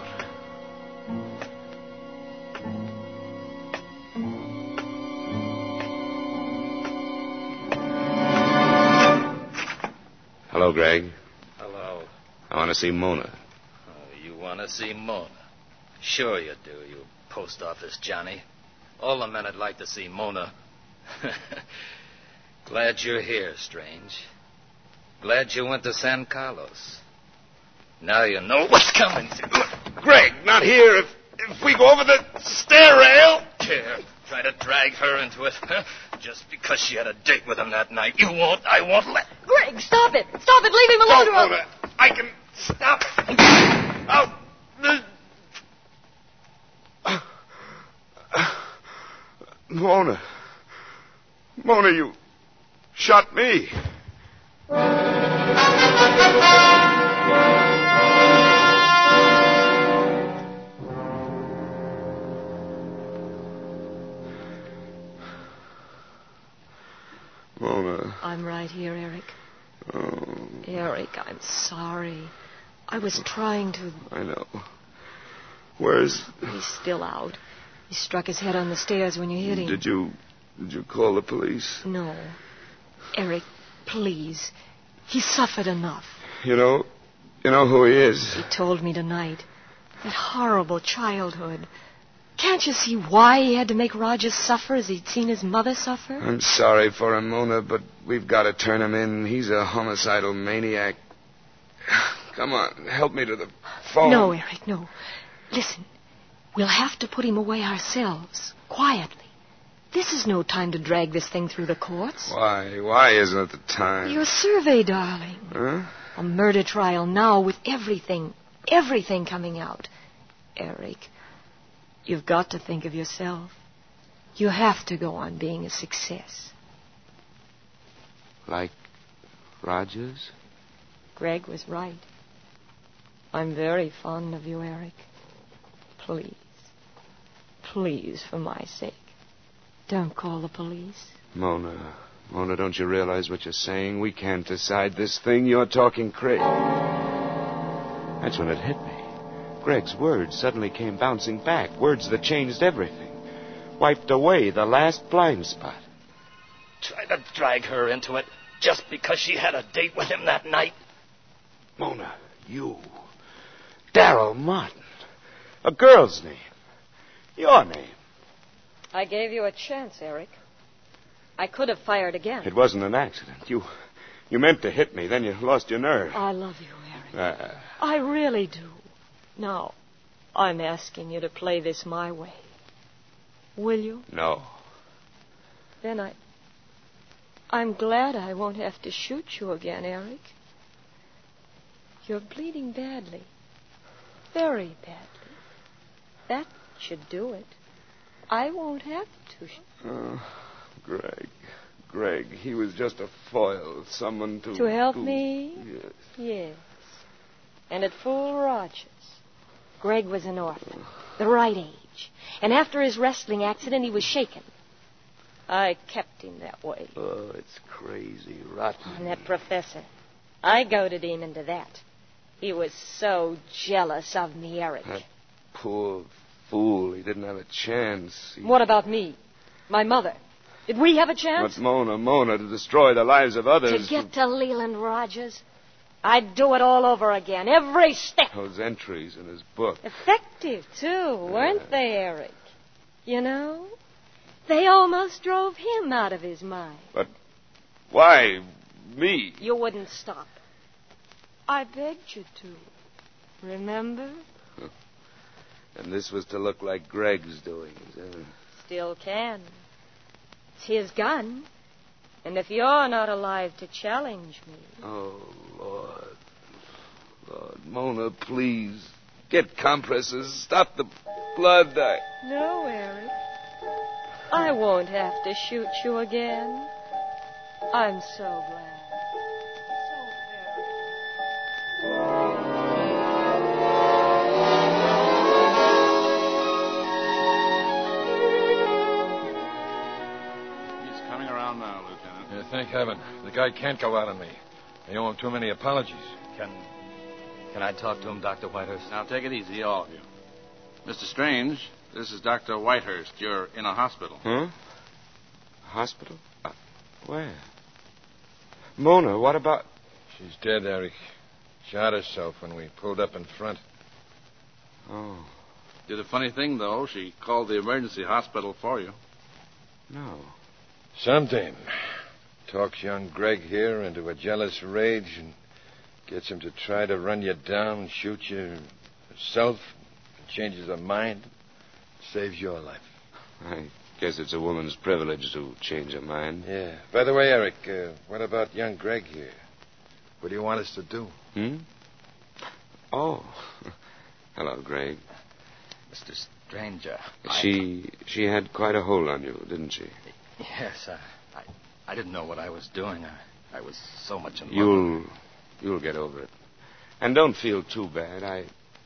Hello, Greg. Hello. I want to see Mona. Oh, you want to see Mona? Sure you do, you post office Johnny. All the men would like to see Mona. Glad you're here, Strange. Glad you went to San Carlos. Now you know what's coming. Greg, not here. If if we go over the stair rail. Care. Try to drag her into it. Just because she had a date with him that night. You won't. I won't let. Greg, stop it. Stop it. Leave him alone. Don't, Mona. I can stop it. Out. Mona. Mona, you shot me. Mona. I'm right here, Eric. Oh. Eric, I'm sorry. I was trying to... I know. Where's... He's still out. He struck his head on the stairs when you hit him. Did you... Did you call the police? No. Eric, please. He suffered enough. You know... You know who he is. He told me tonight. That horrible childhood. Can't you see why he had to make Rogers suffer as he'd seen his mother suffer? I'm sorry for him, Mona, but we've got to turn him in. He's a homicidal maniac. Come on, help me to the phone. No, Eric, no. Listen, we'll have to put him away ourselves, quietly. This is no time to drag this thing through the courts. Why? Why isn't it the time? Your survey, darling. Huh? A murder trial now with everything, everything coming out. Eric, you've got to think of yourself. You have to go on being a success. Like Rogers? Greg was right. I'm very fond of you, Eric. Please, please, for my sake, don't call the police. Mona, Mona, don't you realize what you're saying? We can't decide this thing. You're talking crazy. That's when it hit me. Greg's words suddenly came bouncing back. Words that changed everything. Wiped away the last blind spot. Try to drag her into it just because she had a date with him that night. Mona, you. Darrell Martin. A girl's name. Your name. I gave you a chance, Eric. I could have fired again. It wasn't an accident. You you meant to hit me, then you lost your nerve. I love you, Eric. Uh, I really do. Now, I'm asking you to play this my way. Will you? No. Then I... I'm glad I won't have to shoot you again, Eric. You're bleeding badly. Very badly. That should do it. I won't have to... Sh- oh, Greg. Greg, he was just a foil. Someone to... To help to... me? Yes. Yes. And it fooled Rogers. Greg was an orphan, the right age. And after his wrestling accident, he was shaken. I kept him that way. Oh, it's crazy, rotten. And that professor, I goaded him into that. He was so jealous of me, Eric. That poor fool. He didn't have a chance. He... What about me? My mother? Did we have a chance? But Mona, Mona, to destroy the lives of others. To get to Leland Rogers? I'd do it all over again, every step. Those entries in his book. Effective, too, weren't they, Eric? You know, they almost drove him out of his mind. But Why, me? You wouldn't stop. I begged you to. Remember? And this was to look like Greg's doing. Still can. It's his gun. And if you're not alive to challenge me... Oh, Lord. Lord, Mona, please. Get compresses. Stop the blood. I... No, Eric. I won't have to shoot you again. I'm so glad. Thank heaven. The guy can't go out on me. I owe him too many apologies. Can can I talk to him, Doctor Whitehurst? Now, take it easy, all of you. Mister Strange, this is Doctor Whitehurst. You're in a hospital. Huh? Hospital? Uh, where? Mona, what about... She's dead, Eric. Shot herself when we pulled up in front. Oh. Did a funny thing, though. She called the emergency hospital for you. No. Something. Talks young Greg here into a jealous rage and gets him to try to run you down, shoot you herself, changes her mind, saves your life. I guess it's a woman's privilege to change her mind. Yeah. By the way, Eric, uh, what about young Greg here? What do you want us to do? Hmm? Oh. Hello, Greg. Mister Stranger. She I... she had quite a hold on you, didn't she? Yes, I, I, I didn't know what I was doing. I, I was so much in love. You'll, you'll get over it. And don't feel too bad. I,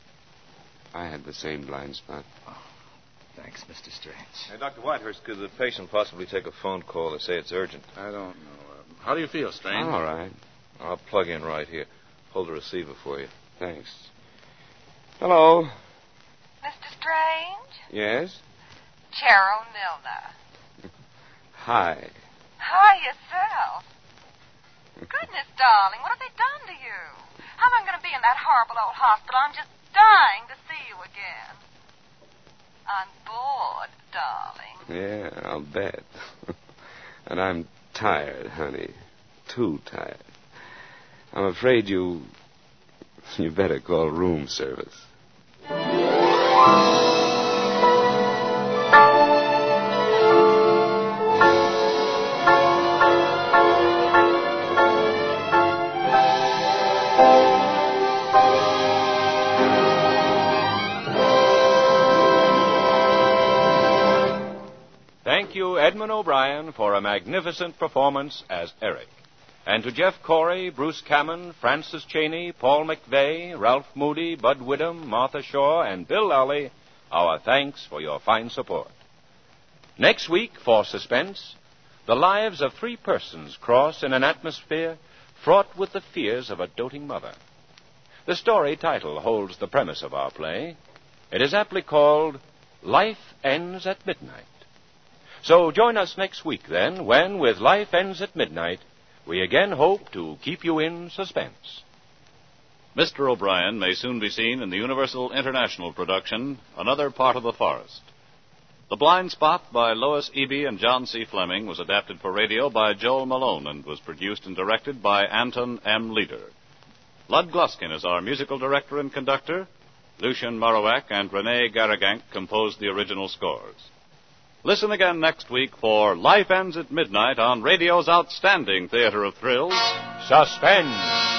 I had the same blind spot. Oh, thanks, Mister Strange. Hey, Doctor Whitehurst, could the patient possibly take a phone call to say it's urgent? I don't know. Uh, how do you feel, Strange? All right. I'll plug in right here. Hold the receiver for you. Thanks. Hello. Mister Strange? Yes? Cheryl Milner. Hi. Hi, yourself. Goodness, darling, what have they done to you? How am I going to be in that horrible old hospital? I'm just dying to see you again. I'm bored, darling. Yeah, I'll bet. And I'm tired, honey. Too tired. I'm afraid you... You better call room service. Thank you, Edmund O'Brien, for a magnificent performance as Eric. And to Jeff Corey, Bruce Cammon, Francis Cheney, Paul McVeigh, Ralph Moody, Bud Whittam, Martha Shaw, and Bill Lally, our thanks for your fine support. Next week, for Suspense, the lives of three persons cross in an atmosphere fraught with the fears of a doting mother. The story title holds the premise of our play. It is aptly called Life Ends at Midnight. So join us next week, then, when, with Life Ends at Midnight, we again hope to keep you in suspense. Mister O'Brien may soon be seen in the Universal International production, Another Part of the Forest. The Blind Spot by Lois Eby and John C. Fleming was adapted for radio by Joel Malone and was produced and directed by Anton M. Leader. Lud Gluskin is our musical director and conductor. Lucien Morawek and Rene Garrigank composed the original scores. Listen again next week for Life Ends at Midnight on radio's outstanding theater of thrills, Suspense.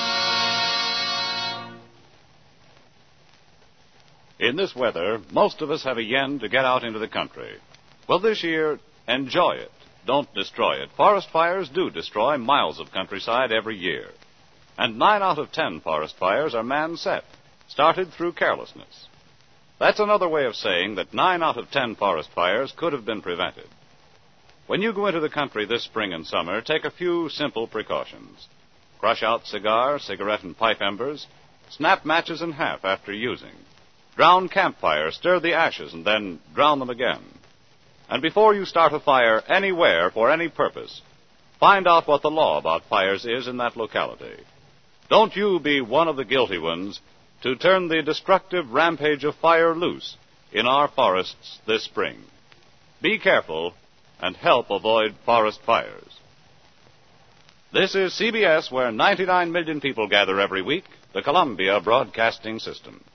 In this weather, most of us have a yen to get out into the country. Well, this year, enjoy it. Don't destroy it. Forest fires do destroy miles of countryside every year. And nine out of ten forest fires are man-set, started through carelessness. That's another way of saying that nine out of ten forest fires could have been prevented. When you go into the country this spring and summer, take a few simple precautions. Crush out cigar, cigarette, and pipe embers. Snap matches in half after using. Drown campfire, stir the ashes, and then drown them again. And before you start a fire anywhere for any purpose, find out what the law about fires is in that locality. Don't you be one of the guilty ones to turn the destructive rampage of fire loose in our forests this spring. Be careful and help avoid forest fires. This is C B S, where ninety-nine million people gather every week, the Columbia Broadcasting System.